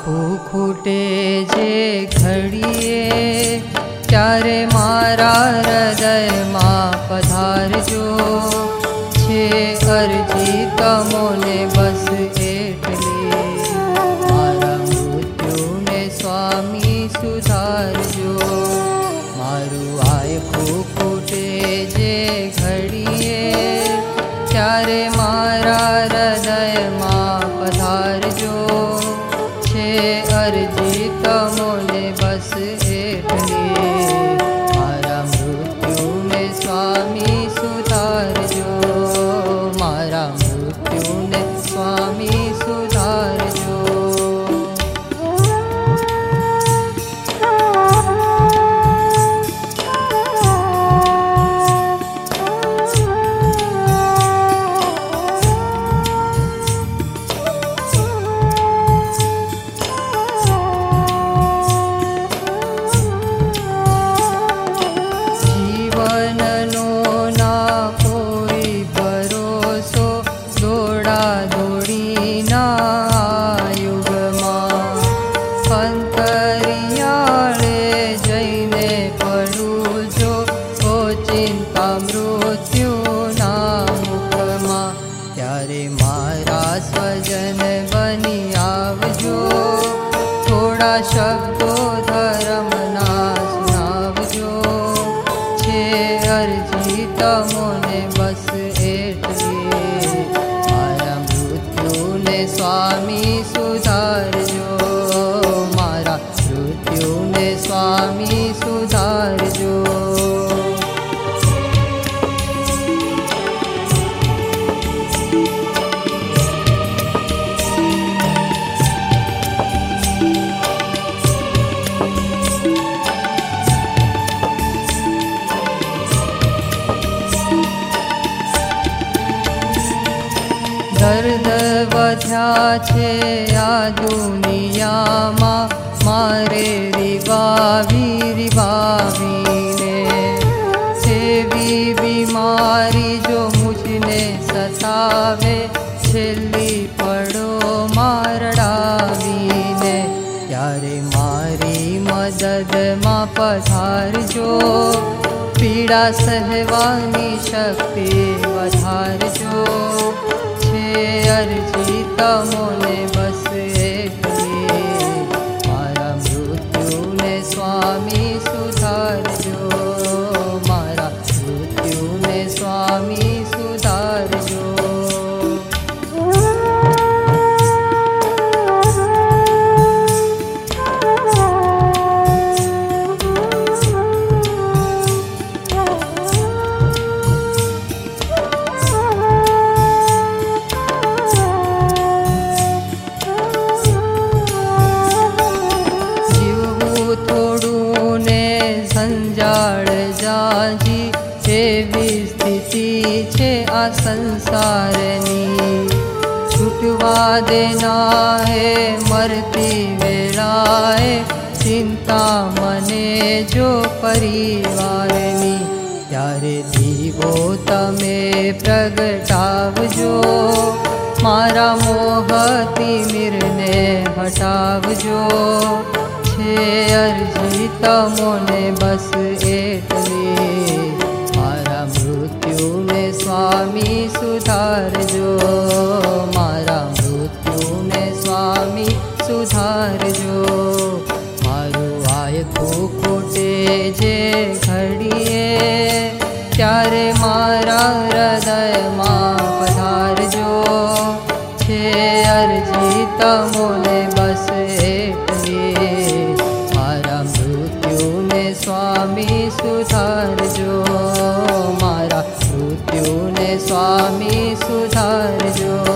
માથું ખૂટે જે ઘડીએ ત્યારે મારા હૃદયમાં પધારજો. છે અરજી તમોને બસ એટલી, મારા મૃત્યુને સ્વામી સુધારજો. મારું આયખું ખૂટે જે ઘડીએ ત્યારે મારા હૃદયમાં પધારજો. છે અરજી તમોને બસ એટલી, મારા મૃત્યુને સ્વામી સુધારજો. મારા મૃત્યુને સ્વામી સુધારજો. ત્યારે મારા સ્વજન બની આવજો. થોડા શબ્દો ધર્મના સુનાવજો. છે અરજી તમોને બસ એટલી, મારા મૃત્યુને સ્વામી સુધારજો. મારા મૃત્યુને સ્વામી સુધારજો. દર્દ વધ્યા છે આ દુનિયામાં, મારે રીવાવીને. સેવી બીમારી જો મુझને સતાવે, છેલ્લી પડો મારડાવીને. ત્યારે મારી મદદમાં પધારજો. પીડા સહેવાની શક્તિ વધારજો. અરજી તમોને બસ એટલી, મારા મૃત્યુને સ્વામી સુધારજો. મારા મૃત્યુને સ્વામી સુધારજો. સંજાળ જાજી એવી સ્થિતિ છે આ સંસારની. છૂટવા દેના હે મરતી વેળાએ, ચિંતા મને જો પરિવારની. ત્યારે દીવો તમે પ્રગટાવજો. મારા મોહતી મીરને હટાવજો. છે અરજી તમોને બસ એટલી, મારા મૃત્યુને સ્વામી સુધારજો. મારા મૃત્યુને સ્વામી સુધારજો. મારું આયખું ખૂટે જે ઘડીએ ત્યારે મારા હૃદયમાં પધારજો. છે અરજી તમોને બસ એટલી, મારા મૃત્યુને સ્વામી સુધારજો. મારા મૃત્યુને સ્વામી સુધારજો.